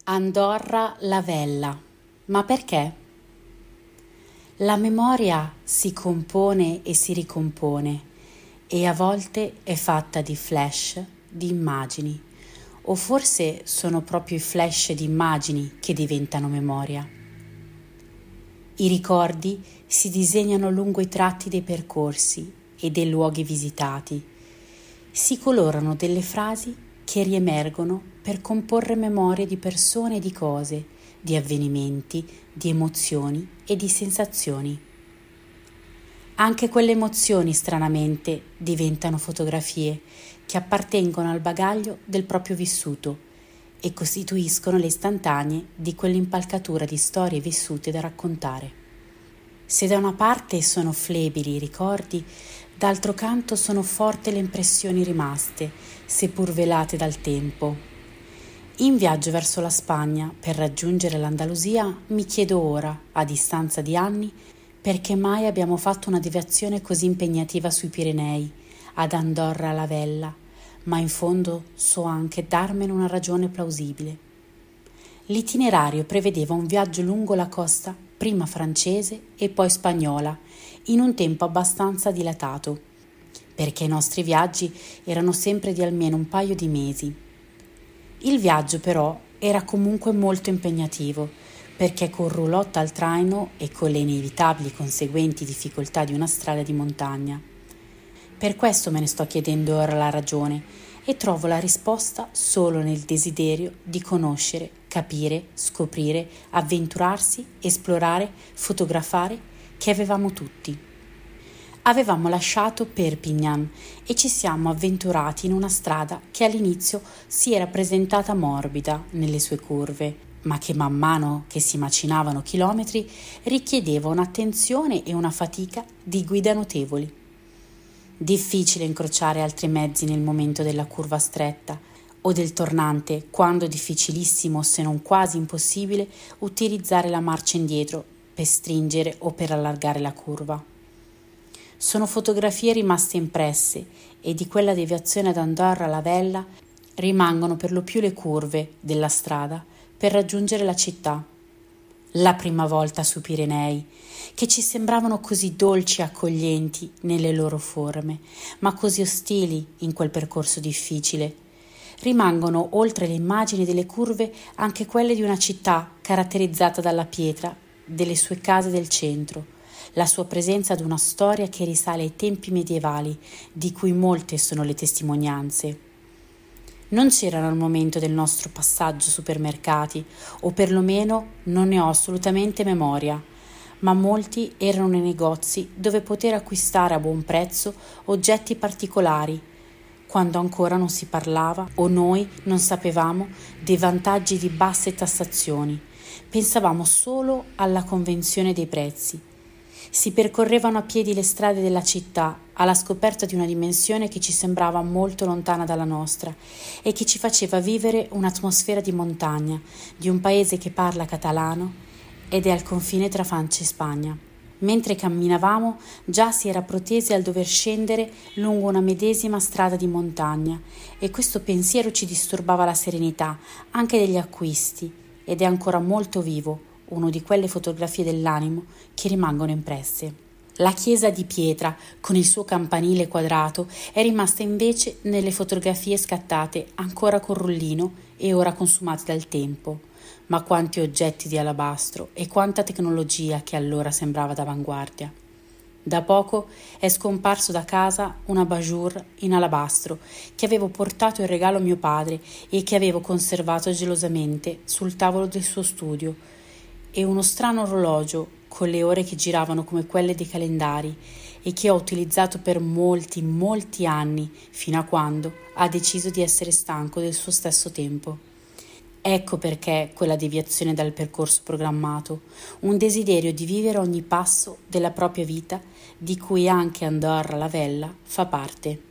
Andorra la Vella. Ma perché? La memoria si compone e si ricompone e a volte è fatta di flash, di immagini, o forse sono proprio i flash di immagini che diventano memoria. I ricordi si disegnano lungo i tratti dei percorsi e dei luoghi visitati. Si colorano delle frasi che riemergono per comporre memorie di persone e di cose, di avvenimenti, di emozioni e di sensazioni. Anche quelle emozioni, stranamente, diventano fotografie che appartengono al bagaglio del proprio vissuto e costituiscono le istantanee di quell'impalcatura di storie vissute da raccontare. Se da una parte sono flebili i ricordi, d'altro canto sono forti le impressioni rimaste, seppur velate dal tempo. In viaggio verso la Spagna per raggiungere l'Andalusia mi chiedo ora, a distanza di anni, perché mai abbiamo fatto una deviazione così impegnativa sui Pirenei, ad Andorra la Vella, ma in fondo so anche darmene una ragione plausibile. L'itinerario prevedeva un viaggio lungo la costa, prima francese e poi spagnola, in un tempo abbastanza dilatato, perché i nostri viaggi erano sempre di almeno un paio di mesi. Il viaggio però era comunque molto impegnativo, perché con roulotte al traino e con le inevitabili conseguenti difficoltà di una strada di montagna. Per questo me ne sto chiedendo ora la ragione e trovo la risposta solo nel desiderio di conoscere, capire, scoprire, avventurarsi, esplorare, fotografare che avevamo tutti. Avevamo lasciato Perpignan e ci siamo avventurati in una strada che all'inizio si era presentata morbida nelle sue curve, ma che man mano che si macinavano chilometri richiedeva un'attenzione e una fatica di guida notevoli. Difficile incrociare altri mezzi nel momento della curva stretta o del tornante, quando è difficilissimo, se non quasi impossibile, utilizzare la marcia indietro per stringere o per allargare la curva. Sono fotografie rimaste impresse e di quella deviazione ad Andorra la Vella rimangono per lo più le curve della strada per raggiungere la città. La prima volta sui Pirenei, che ci sembravano così dolci e accoglienti nelle loro forme, ma così ostili in quel percorso difficile. Rimangono, oltre le immagini delle curve, anche quelle di una città caratterizzata dalla pietra, delle sue case del centro, la sua presenza ad una storia che risale ai tempi medievali, di cui molte sono le testimonianze. Non c'erano al momento del nostro passaggio supermercati, o perlomeno non ne ho assolutamente memoria, ma molti erano nei negozi dove poter acquistare a buon prezzo oggetti particolari, quando ancora non si parlava o noi non sapevamo dei vantaggi di basse tassazioni. Pensavamo solo alla convenzione dei prezzi. Si percorrevano a piedi le strade della città alla scoperta di una dimensione che ci sembrava molto lontana dalla nostra e che ci faceva vivere un'atmosfera di montagna, di un paese che parla catalano ed è al confine tra Francia e Spagna. Mentre camminavamo già si era protesi al dover scendere lungo una medesima strada di montagna e questo pensiero ci disturbava la serenità anche degli acquisti ed è ancora molto vivo, uno di quelle fotografie dell'animo che rimangono impresse. La chiesa di pietra, con il suo campanile quadrato, è rimasta invece nelle fotografie scattate ancora con rullino e ora consumate dal tempo. Ma quanti oggetti di alabastro e quanta tecnologia che allora sembrava d'avanguardia. Da poco è scomparso da casa un abajur in alabastro che avevo portato in regalo a mio padre e che avevo conservato gelosamente sul tavolo del suo studio, e uno strano orologio con le ore che giravano come quelle dei calendari e che ho utilizzato per molti anni, fino a quando ha deciso di essere stanco del suo stesso tempo. Ecco perché quella deviazione dal percorso programmato, un desiderio di vivere ogni passo della propria vita, di cui anche Andorra la Vella fa parte.